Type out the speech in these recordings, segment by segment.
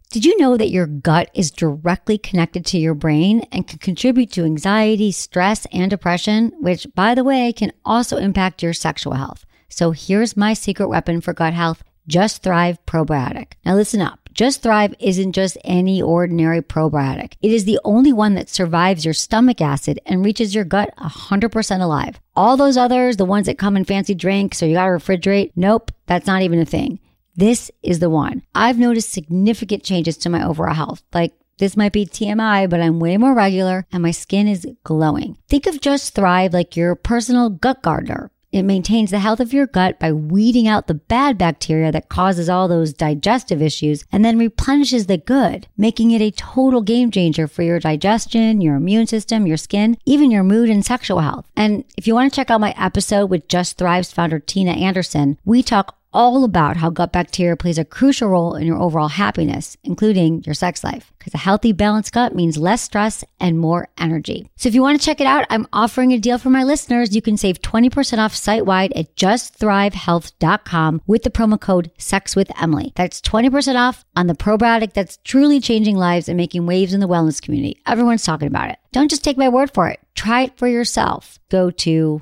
Did you know that your gut is directly connected to your brain and can contribute to anxiety, stress, and depression, which, by the way, can also impact your sexual health? So here's my secret weapon for gut health, Just Thrive Probiotic. Now listen up. Just Thrive isn't just any ordinary probiotic. It is the only one that survives your stomach acid and reaches your gut 100% alive. All those others, the ones that come in fancy drinks or you gotta refrigerate, nope, that's not even a thing. This is the one. I've noticed significant changes to my overall health. Like, this might be TMI, but I'm way more regular and my skin is glowing. Think of Just Thrive like your personal gut gardener. It maintains the health of your gut by weeding out the bad bacteria that causes all those digestive issues and then replenishes the good, making it a total game changer for your digestion, your immune system, your skin, even your mood and sexual health. And if you want to check out my episode with Just Thrive's founder, Tina Anderson, we talk all about how gut bacteria plays a crucial role in your overall happiness, including your sex life. Because a healthy, balanced gut means less stress and more energy. So if you want to check it out, I'm offering a deal for my listeners. You can save 20% off site-wide at justthrivehealth.com with the promo code SEXWithEmily. That's 20% off on the probiotic that's truly changing lives and making waves in the wellness community. Everyone's talking about it. Don't just take my word for it. Try it for yourself. Go to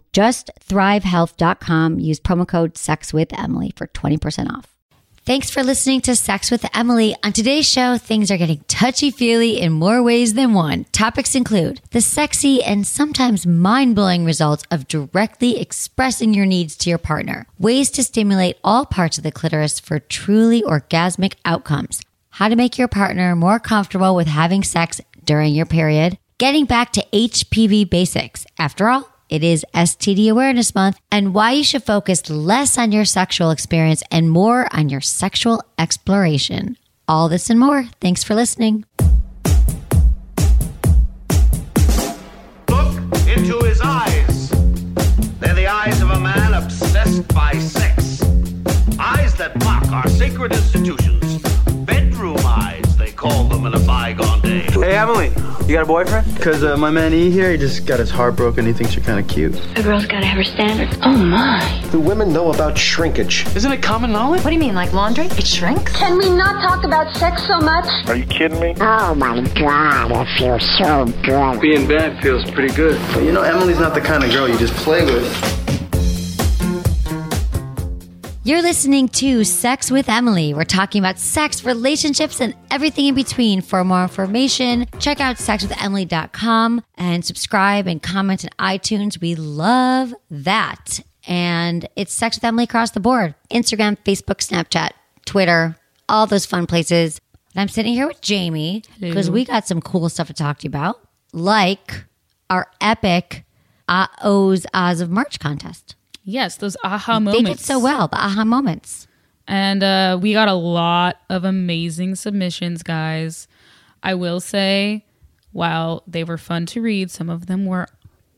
justthrivehealth.com. Use promo code SEXWithEmily for 20% off. Thanks for listening to Sex with Emily. On today's show, things are getting touchy-feely in more ways than one. Topics include the sexy and sometimes mind-blowing results of directly expressing your needs to your partner, ways to stimulate all parts of the clitoris for truly orgasmic outcomes, how to make your partner more comfortable with having sex during your period, getting back to HPV basics. After all, it is STD Awareness Month, and why you should focus less on your sexual experience and more on your sexual exploration. All this and more. Thanks for listening. Look into his eyes. They're the eyes of a man obsessed by sex. Eyes that mock our sacred institutions. Bedroom eyes, they call them in a bygone day. Hey, Emily, you got a boyfriend? Because my man E here, he just got his heart broken. He thinks you're kind of cute. A girl's got to have her standards. Oh, my. Do women know about shrinkage? Isn't it common knowledge? What do you mean, like laundry? It shrinks? Can we not talk about sex so much? Are you kidding me? Oh my God, it feels so good. Being bad feels pretty good. But you know, Emily's not the kind of girl you just play with. You're listening to Sex with Emily. We're talking about sex, relationships, and everything in between. For more information, check out sexwithemily.com and subscribe and comment on iTunes. We love that. And it's Sex with Emily across the board. Instagram, Facebook, Snapchat, Twitter, all those fun places. And I'm sitting here with Jamie because we got some cool stuff to talk to you about, like our epic O's Oz of March contest. Yes, those aha moments. They did so well, the aha moments. And we got a lot of amazing submissions, guys. I will say, while they were fun to read, some of them were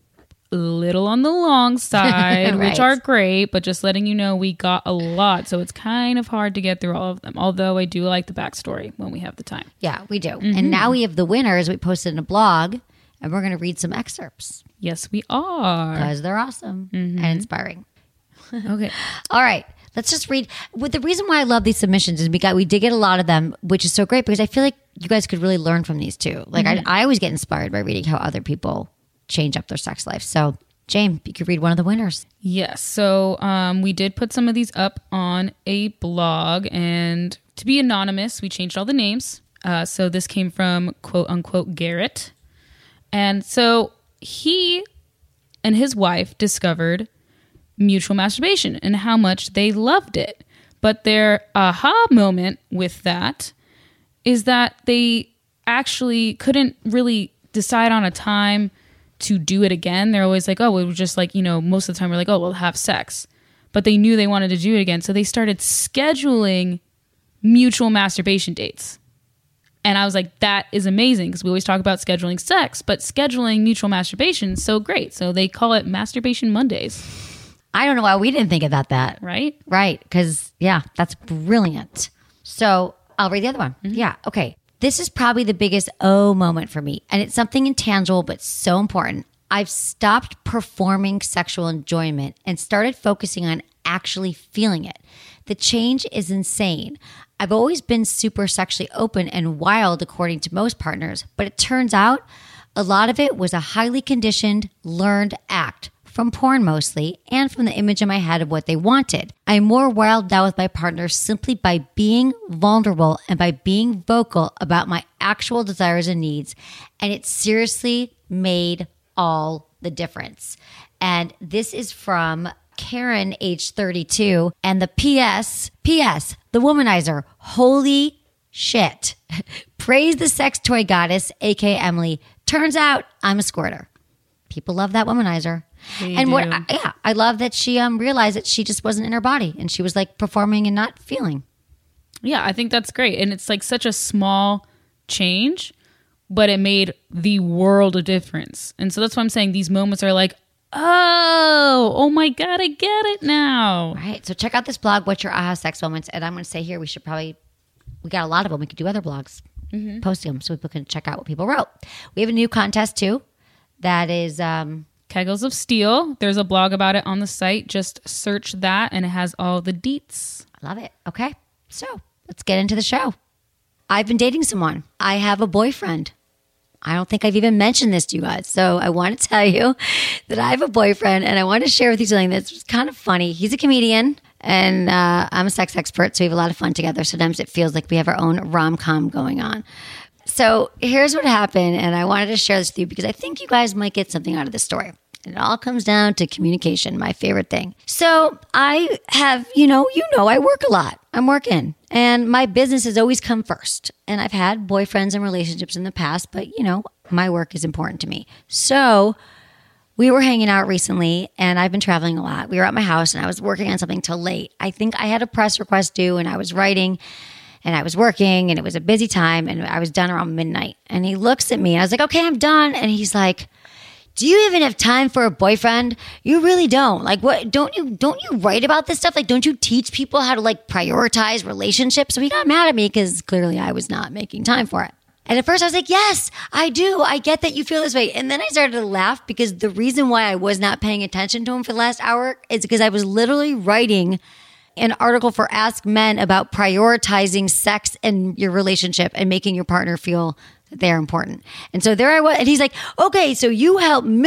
a little on the long side, Right. which are great, but just letting you know we got a lot. So it's kind of hard to get through all of them, although I do like the backstory when we have the time. Yeah, we do. And now we have the winners. We posted in a blog, and we're going to read some excerpts. Yes, we are. Because they're awesome and inspiring. Okay. All right. Let's just read. The reason why I love these submissions is because we did get a lot of them, which is so great because I feel like you guys could really learn from these too. Like I always get inspired by reading how other people change up their sex life. So, James, you could read one of the winners. Yes. So we did put some of these up on a blog, and to be anonymous, we changed all the names. So this came from quote unquote Garrett. And so he and his wife discovered mutual masturbation and how much they loved it. But their aha moment with that is that they actually couldn't really decide on a time to do it again. They're always like, oh, it was just like, you know, most of the time we're like, oh, we'll have sex. But they knew they wanted to do it again. So they started scheduling mutual masturbation dates. And I was like, that is amazing because we always talk about scheduling sex, but scheduling mutual masturbation is so great. So they call it Masturbation Mondays. I don't know why we didn't think about that. Right? Right. Because, yeah, that's brilliant. So I'll read the other one. Yeah. Okay. This is probably the biggest moment for me. And it's something intangible, but so important. I've stopped performing sexual enjoyment and started focusing on actually feeling it. The change is insane. I've always been super sexually open and wild according to most partners, but it turns out a lot of it was a highly conditioned, learned act from porn mostly, and from the image in my head of what they wanted. I'm more wild now with my partner simply by being vulnerable and by being vocal about my actual desires and needs, and it seriously made all the difference. And this is from Karen, age 32, and the PS, the womanizer, holy shit. Praise the sex toy goddess, aka Emily. Turns out I'm a squirter. People love that womanizer. I love that she realized that she just wasn't in her body and she was like performing and not feeling. Yeah, I think that's great. And it's like such a small change, but it made the world a difference. And so that's why I'm saying these moments are like, oh my God, I get it now. Right. So check out this blog, What's Your Aha Sex Moments? And I'm going to say here, we got a lot of them. We could do other blogs, posting them so people can check out what people wrote. We have a new contest too. That is Kegels of Steel. There's a blog about it on the site. Just search that and it has all the deets. I love it. Okay. So let's get into the show. I've been dating someone. I have a boyfriend. I don't think I've even mentioned this to you guys. So I want to tell you that I have a boyfriend and I want to share with you something that's kind of funny. He's a comedian and I'm a sex expert. So we have a lot of fun together. Sometimes it feels like we have our own rom-com going on. So here's what happened. And I wanted to share this with you because I think you guys might get something out of this story. And it all comes down to communication, my favorite thing. So I have, I work a lot. I'm working and my business has always come first. And I've had boyfriends and relationships in the past, but my work is important to me. So we were hanging out recently and I've been traveling a lot. We were at my house and I was working on something till late. I think I had a press request due and I was writing and I was working and it was a busy time and I was done around midnight. And he looks at me and I was like, okay, I'm done. And he's like, do you even have time for a boyfriend? You really don't. Like, what? Don't you write about this stuff? Like, don't you teach people how to like prioritize relationships? So he got mad at me because clearly I was not making time for it. And at first I was like, yes, I do. I get that you feel this way. And then I started to laugh because the reason why I was not paying attention to him for the last hour is because I was literally writing an article for Ask Men about prioritizing sex and your relationship and making your partner feel that they're important. And so there I was. And he's like, okay, so you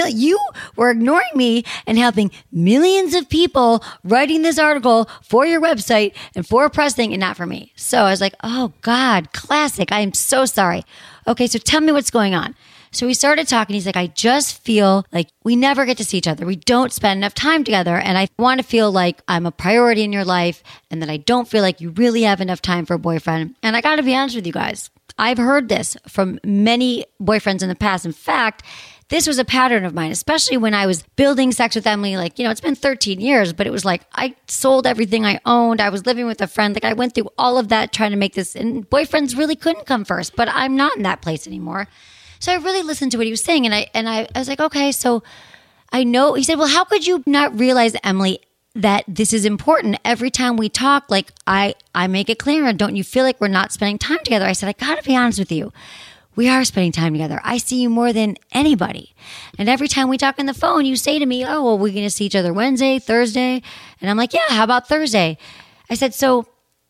were ignoring me and helping millions of people writing this article for your website and for a press thing and not for me. So I was like, oh God, classic. I am so sorry. Okay, so tell me what's going on. So we started talking. He's like, I just feel like we never get to see each other. We don't spend enough time together. And I want to feel like I'm a priority in your life and that I don't feel like you really have enough time for a boyfriend. And I got to be honest with you guys. I've heard this from many boyfriends in the past. In fact, this was a pattern of mine, especially when I was building Sex with Emily. Like, it's been 13 years, but it was like I sold everything I owned. I was living with a friend. Like I went through all of that trying to make this, and boyfriends really couldn't come first, but I'm not in that place anymore. So I really listened to what he was saying. And I was like, okay, so I know. He said, well, how could you not realize, Emily, that this is important? Every time we talk, like I make it clear. And don't you feel like we're not spending time together? I said, I got to be honest with you. We are spending time together. I see you more than anybody. And every time we talk on the phone, you say to me, oh, well, we're going to see each other Wednesday, Thursday. And I'm like, yeah, how about Thursday? I said, so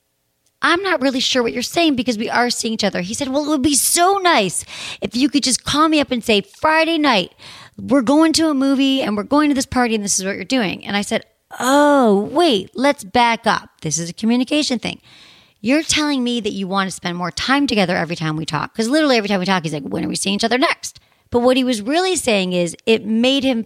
I'm not really sure what you're saying because we are seeing each other. He said, well, it would be so nice if you could just call me up and say, Friday night, we're going to a movie and we're going to this party and this is what you're doing. And I said, oh, wait, let's back up. This is a communication thing. You're telling me that you want to spend more time together every time we talk. Because literally every time we talk, he's like, when are we seeing each other next? But what he was really saying is it would make him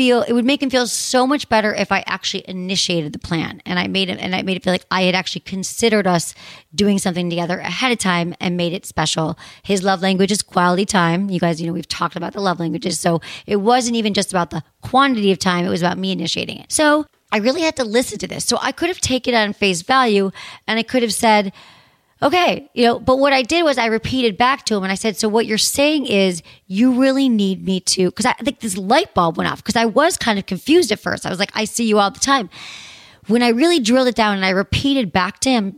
feel so much better if I actually initiated the plan. And I made it feel like I had actually considered us doing something together ahead of time and made it special. His love language is quality time. You guys, we've talked about the love languages. So it wasn't even just about the quantity of time. It was about me initiating it. So I really had to listen to this. So I could have taken it on face value and I could have said, okay, but what I did was I repeated back to him and I said, so what you're saying is you really need me to, because I think this light bulb went off because I was kind of confused at first. I was like, I see you all the time. When I really drilled it down and I repeated back to him,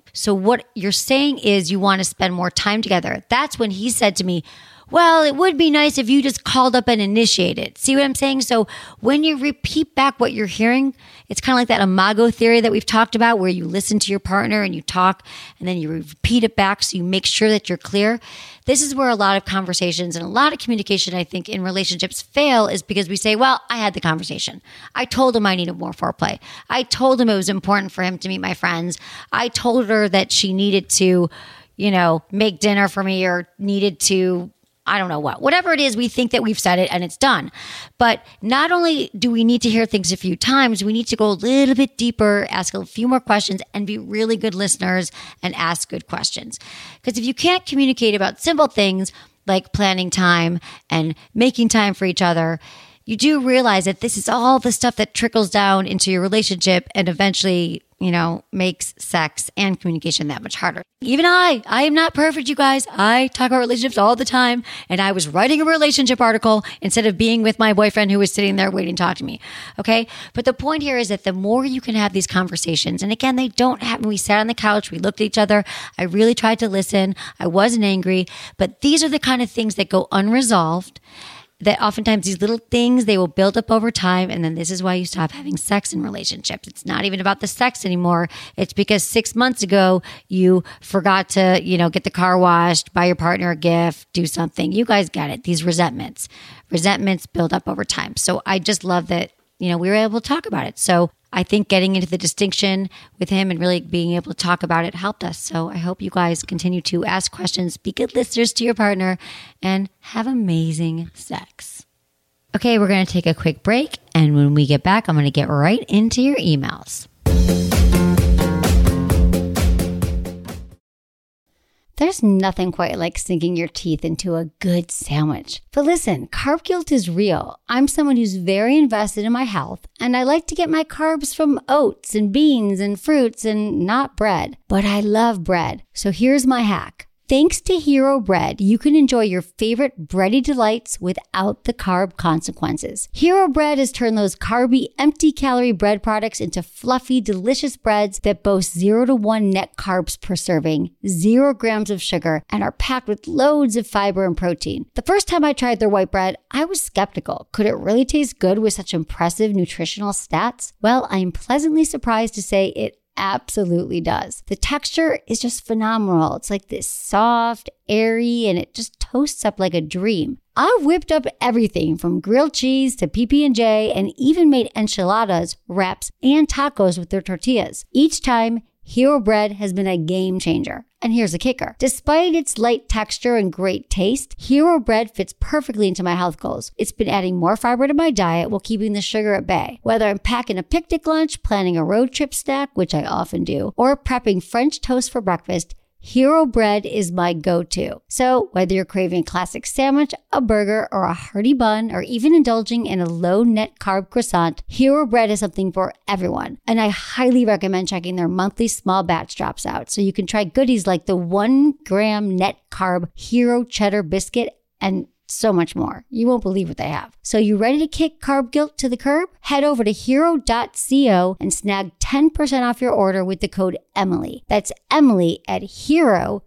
So what you're saying is you want to spend more time together. That's when he said to me, well, it would be nice if you just called up and initiated. See what I'm saying? So when you repeat back what you're hearing, it's kind of like that imago theory that we've talked about, where you listen to your partner and you talk and then you repeat it back so you make sure that you're clear. This is where a lot of conversations and a lot of communication, I think, in relationships fail, is because we say, well, I had the conversation. I told him I needed more foreplay. I told him it was important for him to meet my friends. I told her that she needed to, make dinner for me, or needed to, I don't know whatever it is, we think that we've said it and it's done. But not only do we need to hear things a few times, we need to go a little bit deeper, ask a few more questions, and be really good listeners and ask good questions. Because if you can't communicate about simple things like planning time and making time for each other, you do realize that this is all the stuff that trickles down into your relationship and eventually, makes sex and communication that much harder. Even I am not perfect, you guys. I talk about relationships all the time, and I was writing a relationship article instead of being with my boyfriend who was sitting there waiting to talk to me. Okay. But the point here is that the more you can have these conversations, and again, they don't happen. We sat on the couch, we looked at each other. I really tried to listen. I wasn't angry, but these are the kind of things that go unresolved, that oftentimes these little things, they will build up over time. And then this is why you stop having sex in relationships. It's not even about the sex anymore. It's because 6 months ago, you forgot to, get the car washed, buy your partner a gift, do something. You guys get it. These resentments build up over time. So I just love that, we were able to talk about it. So I think getting into the distinction with him and really being able to talk about it helped us. So I hope you guys continue to ask questions, be good listeners to your partner, and have amazing sex. Okay, we're going to take a quick break. And when we get back, I'm going to get right into your emails. There's nothing quite like sinking your teeth into a good sandwich. But listen, carb guilt is real. I'm someone who's very invested in my health, and I like to get my carbs from oats and beans and fruits and not bread. But I love bread. So here's my hack. Thanks to Hero Bread, you can enjoy your favorite bready delights without the carb consequences. Hero Bread has turned those carby, empty-calorie bread products into fluffy, delicious breads that boast 0 to 1 net carbs per serving, 0 grams of sugar, and are packed with loads of fiber and protein. The first time I tried their white bread, I was skeptical. Could it really taste good with such impressive nutritional stats? Well, I am pleasantly surprised to say it absolutely does. The texture is just phenomenal. It's like this soft, airy, and it just toasts up like a dream. I've whipped up everything from grilled cheese to PB&J and even made enchiladas, wraps, and tacos with their tortillas. Each time, Hero Bread has been a game changer. And here's the kicker. Despite its light texture and great taste, Hero Bread fits perfectly into my health goals. It's been adding more fiber to my diet while keeping the sugar at bay. Whether I'm packing a picnic lunch, planning a road trip snack, which I often do, or prepping French toast for breakfast, Hero Bread is my go-to. So whether you're craving a classic sandwich, a burger, or a hearty bun, or even indulging in a low-net carb croissant, Hero Bread is something for everyone. And I highly recommend checking their monthly small batch drops out so you can try goodies like the 1 gram net carb Hero Cheddar Biscuit and so much more. You won't believe what they have. So you ready to kick carb guilt to the curb? Head over to hero.co and snag 10% off your order with the code Emily. That's Emily at hero.co.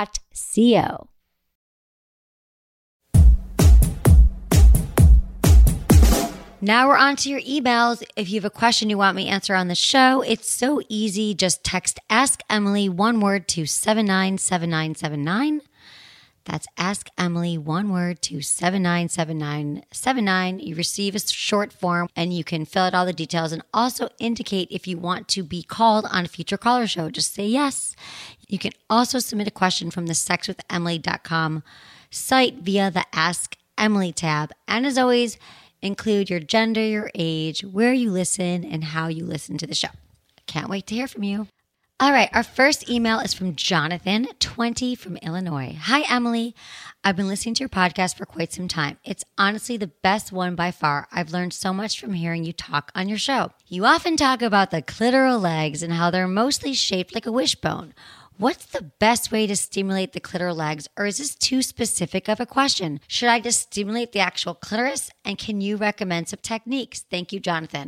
Now we're on to your emails. If you have a question you want me to answer on the show, it's so easy. Just text Ask Emily, one word, to 797979. That's Ask Emily, one word, to 797979. You receive a short form and you can fill out all the details and also indicate if you want to be called on a future caller show. Just say yes. You can also submit a question from the sexwithemily.com site via the Ask Emily tab. And as always, include your gender, your age, where you listen, and how you listen to the show. Can't wait to hear from you. All right, our first email is from Jonathan, 20, from Illinois. Hi, Emily. I've been listening to your podcast for quite some time. It's honestly the best one by far. I've learned so much from hearing you talk on your show. You often talk about the clitoral legs and how they're mostly shaped like a wishbone. What's the best way to stimulate the clitoral legs, or is this too specific of a question? Should I just stimulate the actual clitoris, and can you recommend some techniques? Thank you, Jonathan.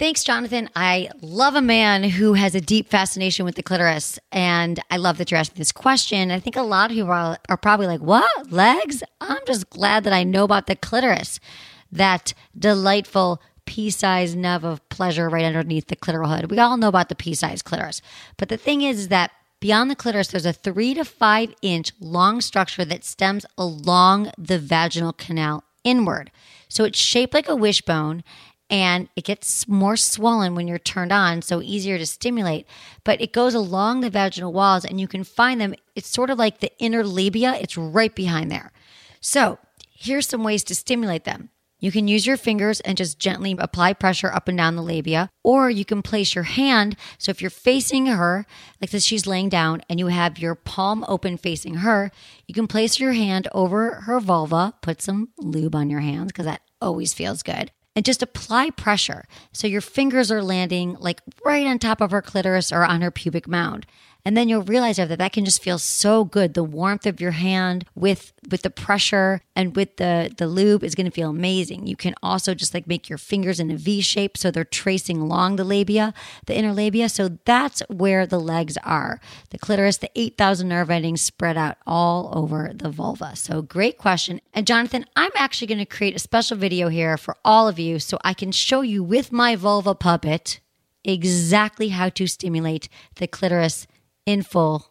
Thanks, Jonathan. I love a man who has a deep fascination with the clitoris. And I love that you're asking this question. I think a lot of people are probably like, what? Legs? I'm just glad that I know about the clitoris. That delightful pea-sized nub of pleasure right underneath the clitoral hood. We all know about the pea-sized clitoris. But the thing is that beyond the clitoris, there's a 3 to 5 inch long structure that stems along the vaginal canal inward. So it's shaped like a wishbone, and it gets more swollen when you're turned on, so easier to stimulate. But it goes along the vaginal walls, and you can find them. It's sort of like the inner labia. It's right behind there. So here's some ways to stimulate them. You can use your fingers and just gently apply pressure up and down the labia, or you can place your hand. So if you're facing her, like this, she's laying down, and you have your palm open facing her, you can place your hand over her vulva, put some lube on your hands because that always feels good, and just apply pressure. So your fingers are landing like right on top of her clitoris or on her pubic mound. And then you'll realize that can just feel so good. The warmth of your hand with the pressure and with the lube is going to feel amazing. You can also just like make your fingers in a V shape so they're tracing along the labia, the inner labia. So that's where the legs are. The clitoris, the 8,000 nerve endings spread out all over the vulva. So great question. And Jonathan, I'm actually going to create a special video here for all of you so I can show you with my vulva puppet exactly how to stimulate the clitoris in full.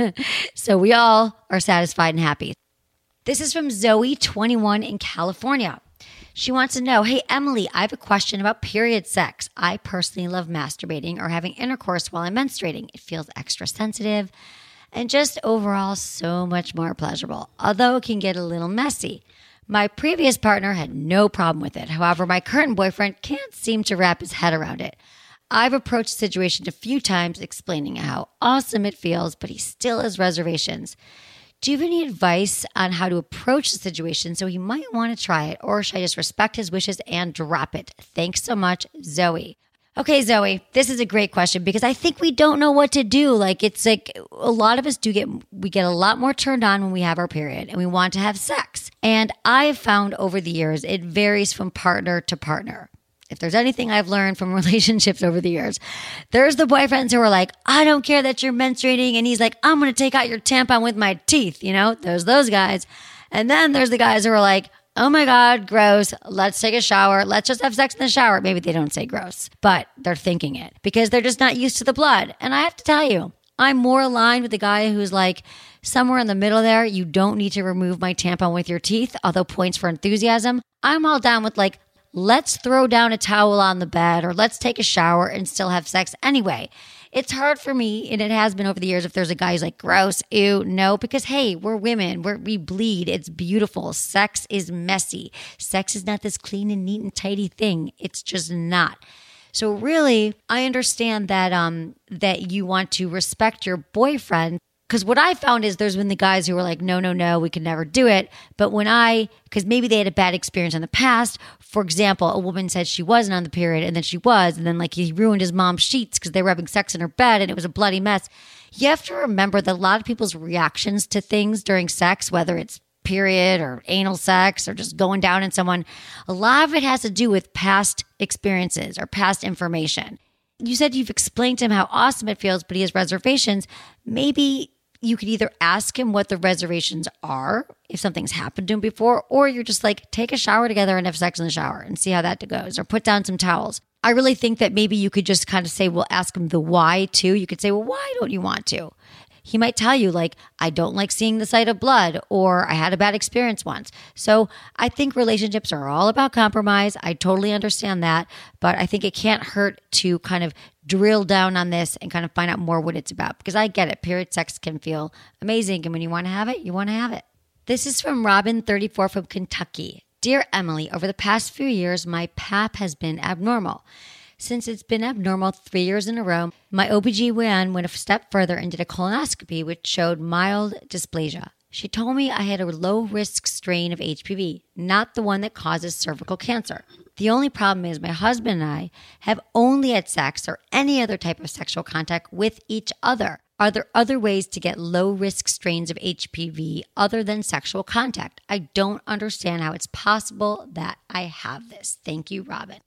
So we all are satisfied and happy. This is from Zoe, 21 in California. She wants to know, hey, Emily, I have a question about period sex. I personally love masturbating or having intercourse while I'm menstruating. It feels extra sensitive and just overall so much more pleasurable, although it can get a little messy. My previous partner had no problem with it. However, my current boyfriend can't seem to wrap his head around it. I've approached the situation a few times explaining how awesome it feels, but he still has reservations. Do you have any advice on how to approach the situation so he might want to try it, or should I just respect his wishes and drop it? Thanks so much, Zoe. Okay, Zoe, this is a great question because I think we don't know what to do. It's like a lot of us we get a lot more turned on when we have our period and we want to have sex. And I've found over the years, it varies from partner to partner. If there's anything I've learned from relationships over the years, there's the boyfriends who are like, I don't care that you're menstruating. And he's like, I'm going to take out your tampon with my teeth. There's those guys. And then there's the guys who are like, oh my God, gross. Let's take a shower. Let's just have sex in the shower. Maybe they don't say gross, but they're thinking it because they're just not used to the blood. And I have to tell you, I'm more aligned with the guy who's like, somewhere in the middle there, you don't need to remove my tampon with your teeth, although points for enthusiasm. I'm all down with like, let's throw down a towel on the bed or let's take a shower and still have sex anyway. It's hard for me, and it has been over the years, if there's a guy who's like, gross, ew, no, because hey, we're women, we bleed, it's beautiful. Sex is messy. Sex is not this clean and neat and tidy thing. It's just not. So really, I understand that that you want to respect your boyfriend. Because what I found is there's been the guys who were like, no, we could never do it. But because maybe they had a bad experience in the past. For example, a woman said she wasn't on the period and then she was. And then like he ruined his mom's sheets because they were having sex in her bed and it was a bloody mess. You have to remember that a lot of people's reactions to things during sex, whether it's period or anal sex or just going down on someone, a lot of it has to do with past experiences or past information. You said you've explained to him how awesome it feels, but he has reservations. Maybe you could either ask him what the reservations are, if something's happened to him before, or you're just like, take a shower together and have sex in the shower and see how that goes, or put down some towels. I really think that maybe you could just kind of say, well, ask him the why too. You could say, well, why don't you want to? He might tell you like, I don't like seeing the sight of blood, or I had a bad experience once. So I think relationships are all about compromise. I totally understand that, but I think it can't hurt to kind of drill down on this and kind of find out more what it's about, because I get it. Period sex can feel amazing. And when you want to have it, you want to have it. This is from Robin, 34 from Kentucky. Dear Emily, over the past few years, my PAP has been abnormal. Since it's been abnormal 3 years in a row, my OBGYN went a step further and did a colonoscopy, which showed mild dysplasia. She told me I had a low-risk strain of HPV, not the one that causes cervical cancer. The only problem is my husband and I have only had sex or any other type of sexual contact with each other. Are there other ways to get low-risk strains of HPV other than sexual contact? I don't understand how it's possible that I have this. Thank you, Robin.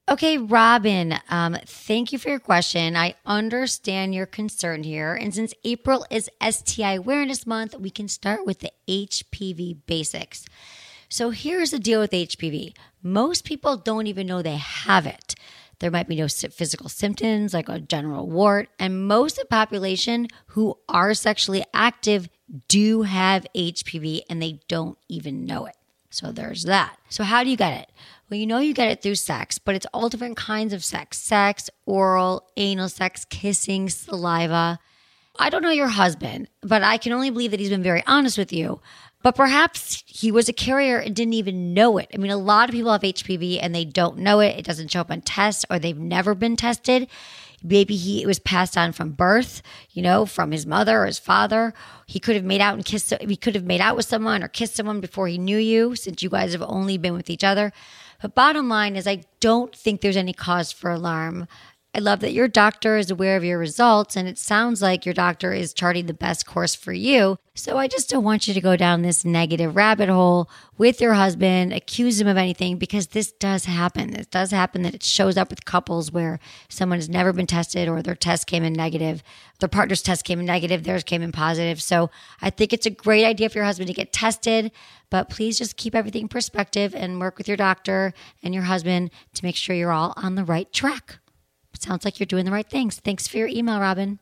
Okay, Robin, thank you for your question. I understand your concern here. And since April is STI Awareness Month, we can start with the HPV basics. So here's the deal with HPV. Most people don't even know they have it. There might be no physical symptoms like a general wart, and most of the population who are sexually active do have HPV and they don't even know it. So there's that. So how do you get it? Well, you know you get it through sex, but it's all different kinds of sex. Sex, oral, anal sex, kissing, saliva. I don't know your husband, but I can only believe that he's been very honest with you. But perhaps he was a carrier and didn't even know it. I mean, a lot of people have HPV and they don't know it. It doesn't show up on tests, or they've never been tested. Maybe it was passed on from birth, from his mother or his father. He could have made out with someone or kissed someone before he knew you, since you guys have only been with each other. But bottom line is, I don't think there's any cause for alarm. I love that your doctor is aware of your results, and it sounds like your doctor is charting the best course for you. So I just don't want you to go down this negative rabbit hole with your husband, accuse him of anything, because this does happen. It does happen that it shows up with couples where someone has never been tested, or their test came in negative. Their partner's test came in negative, theirs came in positive. So I think it's a great idea for your husband to get tested, but please just keep everything in perspective and work with your doctor and your husband to make sure you're all on the right track. Sounds like you're doing the right things. Thanks for your email, Robin.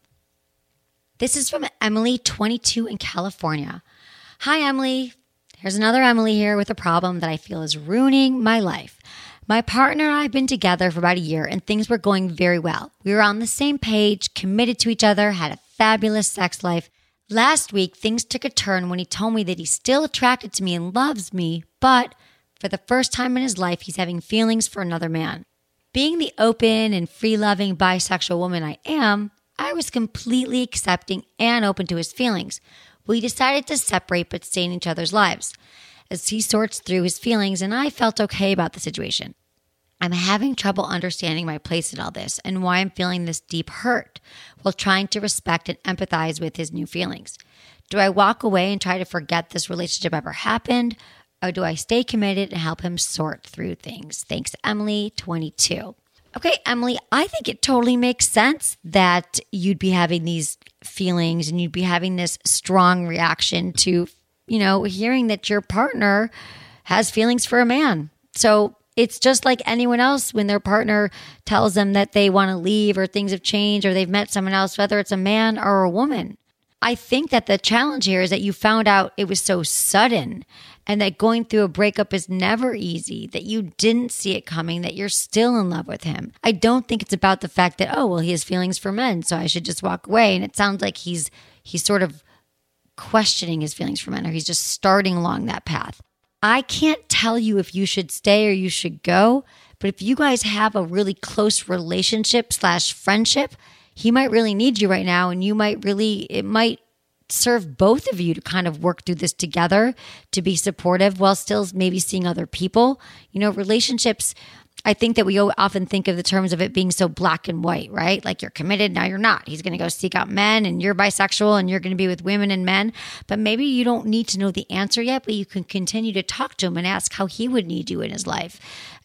This is from Emily, 22 in California. Hi, Emily. Here's another Emily here with a problem that I feel is ruining my life. My partner and I have been together for about a year, and things were going very well. We were on the same page, committed to each other, had a fabulous sex life. Last week, things took a turn when he told me that he's still attracted to me and loves me, but for the first time in his life, he's having feelings for another man. Being the open and free-loving bisexual woman I am, I was completely accepting and open to his feelings. We decided to separate but stay in each other's lives as he sorts through his feelings, and I felt okay about the situation. I'm having trouble understanding my place in all this and why I'm feeling this deep hurt while trying to respect and empathize with his new feelings. Do I walk away and try to forget this relationship ever happened? Or do I stay committed and help him sort through things? Thanks, Emily, 22. Okay, Emily, I think it totally makes sense that you'd be having these feelings and you'd be having this strong reaction to, hearing that your partner has feelings for a man. So it's just like anyone else when their partner tells them that they want to leave or things have changed or they've met someone else, whether it's a man or a woman. I think that the challenge here is that you found out it was so sudden, and that going through a breakup is never easy, that you didn't see it coming, that you're still in love with him. I don't think it's about the fact that, he has feelings for men, so I should just walk away. And it sounds like he's sort of questioning his feelings for men, or he's just starting along that path. I can't tell you if you should stay or you should go, but if you guys have a really close relationship / friendship, he might really need you right now, and it might serve both of you to kind of work through this together, to be supportive while still maybe seeing other people. Relationships, I think that we often think of the terms of it being so black and white, right? Like you're committed, now you're not. He's going to go seek out men, and you're bisexual and you're going to be with women and men. But maybe you don't need to know the answer yet, but you can continue to talk to him and ask how he would need you in his life.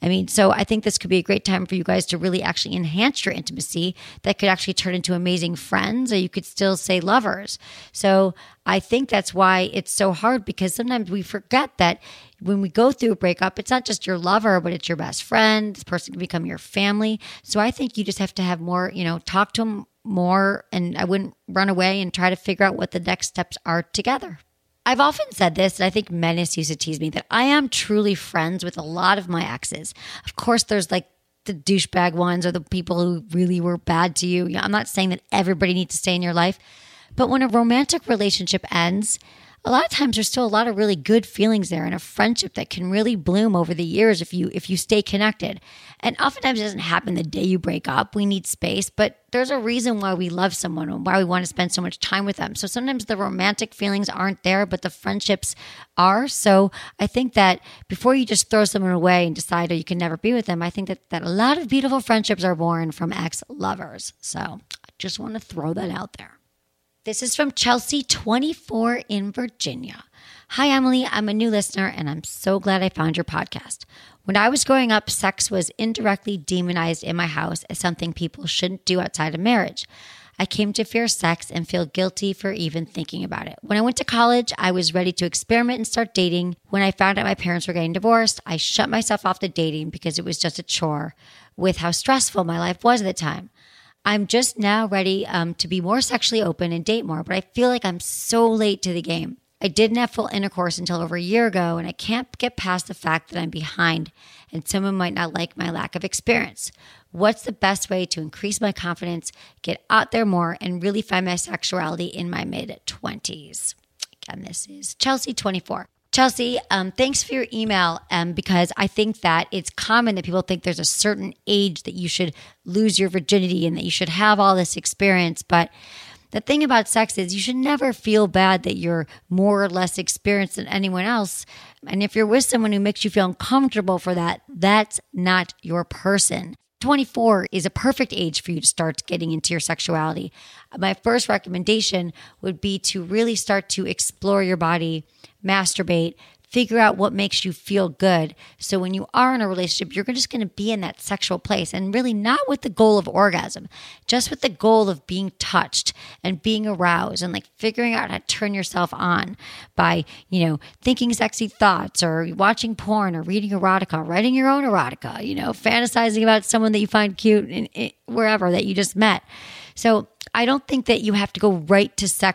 So I think this could be a great time for you guys to really actually enhance your intimacy that could actually turn into amazing friends, or you could still say lovers. So I think that's why it's so hard, because sometimes we forget that when we go through a breakup, it's not just your lover, but it's your best friend. This person can become your family. So I think you just have to have more, talk to them more, and I wouldn't run away, and try to figure out what the next steps are together. I've often said this, and I think Menace used to tease me, that I am truly friends with a lot of my exes. Of course, there's like the douchebag ones, or the people who really were bad to you. I'm not saying that everybody needs to stay in your life, but when a romantic relationship ends, a lot of times there's still a lot of really good feelings there, and a friendship that can really bloom over the years if you stay connected. And oftentimes it doesn't happen the day you break up. We need space, but there's a reason why we love someone and why we want to spend so much time with them. So sometimes the romantic feelings aren't there, but the friendships are. So I think that before you just throw someone away and decide, you can never be with them, I think that a lot of beautiful friendships are born from ex-lovers. So I just want to throw that out there. This is from Chelsea, 24 in Virginia. Hi, Emily. I'm a new listener, and I'm so glad I found your podcast. When I was growing up, sex was indirectly demonized in my house as something people shouldn't do outside of marriage. I came to fear sex and feel guilty for even thinking about it. When I went to college, I was ready to experiment and start dating. When I found out my parents were getting divorced, I shut myself off to dating because it was just a chore with how stressful my life was at the time. I'm just now ready to be more sexually open and date more, but I feel like I'm so late to the game. I didn't have full intercourse until over a year ago, and I can't get past the fact that I'm behind and someone might not like my lack of experience. What's the best way to increase my confidence, get out there more, and really find my sexuality in my mid-20s? Again, this is Chelsea, 24. Chelsea, thanks for your email because I think that it's common that people think there's a certain age that you should lose your virginity and that you should have all this experience, but the thing about sex is you should never feel bad that you're more or less experienced than anyone else. And if you're with someone who makes you feel uncomfortable for that, that's not your person. 24 is a perfect age for you to start getting into your sexuality. My first recommendation would be to really start to explore your body, masturbate, figure out what makes you feel good. So when you are in a relationship, you're just going to be in that sexual place, and really not with the goal of orgasm, just with the goal of being touched and being aroused and like figuring out how to turn yourself on by, thinking sexy thoughts or watching porn or reading erotica, writing your own erotica, fantasizing about someone that you find cute in wherever that you just met. So I don't think that you have to go right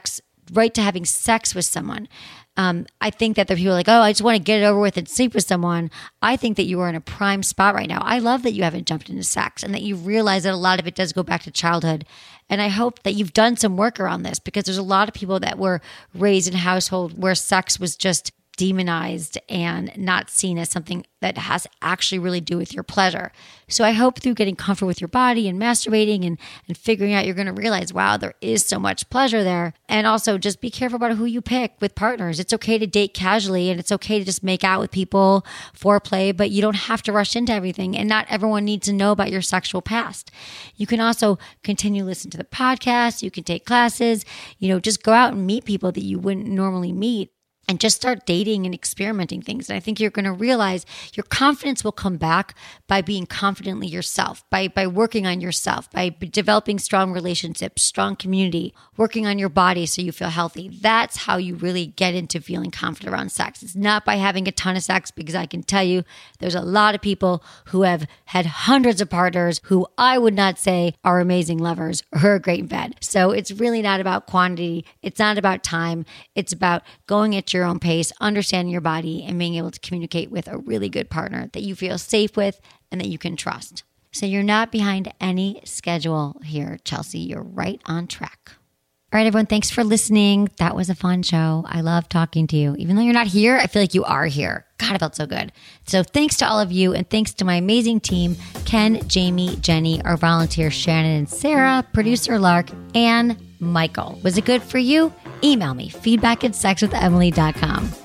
to having sex with someone. I think that there are people like, I just want to get it over with and sleep with someone. I think that you are in a prime spot right now. I love that you haven't jumped into sex and that you realize that a lot of it does go back to childhood. And I hope that you've done some work around this because there's a lot of people that were raised in a household where sex was just demonized and not seen as something that has actually really do with your pleasure. So I hope through getting comfortable with your body and masturbating and figuring out, you're going to realize, wow, there is so much pleasure there. And also just be careful about who you pick with partners. It's okay to date casually and it's okay to just make out with people, foreplay, but you don't have to rush into everything. And not everyone needs to know about your sexual past. You can also continue to listen to the podcast. You can take classes, just go out and meet people that you wouldn't normally meet. And just start dating and experimenting things. And I think you're going to realize your confidence will come back by being confidently yourself, by working on yourself, by developing strong relationships, strong community, working on your body so you feel healthy. That's how you really get into feeling confident around sex. It's not by having a ton of sex, because I can tell you there's a lot of people who have had hundreds of partners who I would not say are amazing lovers or are great in bed. So it's really not about quantity. It's not about time. It's about going at your own pace, understanding your body, and being able to communicate with a really good partner that you feel safe with and that you can trust. So you're not behind any schedule here, Chelsea. You're right on track. All right, everyone, thanks for listening. That was a fun show. I love talking to you. Even though you're not here, I feel like you are here. God, it felt so good. So thanks to all of you, and thanks to my amazing team, Ken, Jamie, Jenny, our volunteers, Shannon and Sarah, producer Lark, and Michael. Was it good for you? Email me, feedback@sexwithemily.com.